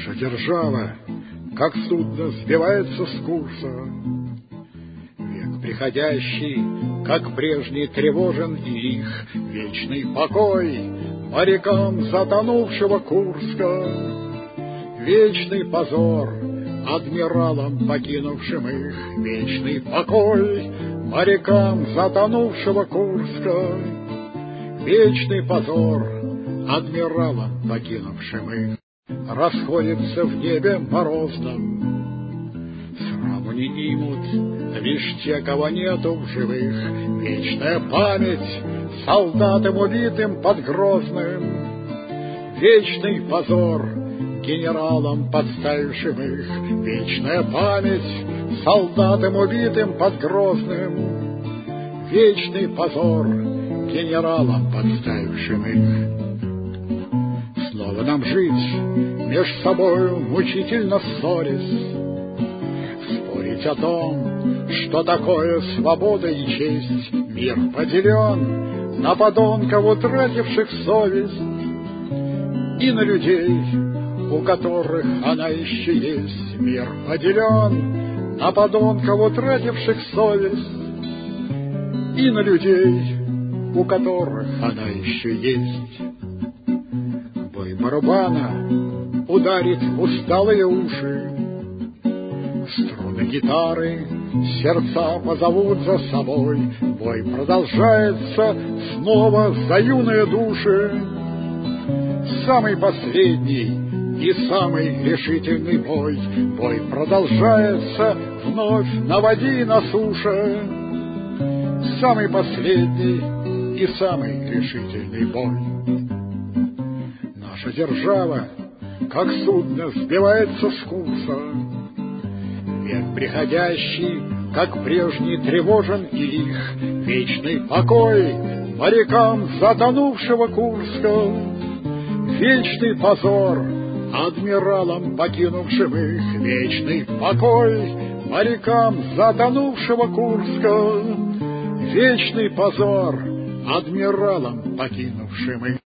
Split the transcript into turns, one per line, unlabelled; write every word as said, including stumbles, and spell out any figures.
Наша держава, как судно, сбивается с курса. Век приходящий, как прежний, тревожен и лих. Вечный покой морякам затонувшего Курска. Вечный позор адмиралам, покинувшим их. Вечный покой морякам затонувшего Курска. Вечный позор адмиралам, покинувшим их. Расходится в небе морозном, сраму не имут лишь те, кого нету в живых. Вечная память солдатам, убитым под Грозным. Вечный позор генералам, подставившим их. Вечная память солдатам, убитым под Грозным. Вечный позор генералам, подставившим их. Снова нам жить, меж собою мучительно ссорясь, спорить о том, что такое свобода и честь. Мир поделен на подонков, утративших совесть, и на людей, у которых она еще есть. Мир поделен на подонков, утративших совесть, и на людей, у которых она еще есть. Бой барабана ударит в усталые уши, струны гитары сердца позовут за собой. Бой продолжается снова за юные души. Самый последний и самый решительный бой. Бой продолжается вновь на воде и на суше. Самый последний и самый решительный бой. Наша держава, как судно, сбивается с курса. Век приходящий, как прежний, тревожен и лих. Вечный покой морякам затонувшего Курска. Вечный позор адмиралам, покинувшим их. Вечный покой морякам затонувшего Курска. Вечный позор адмиралам, покинувшим их.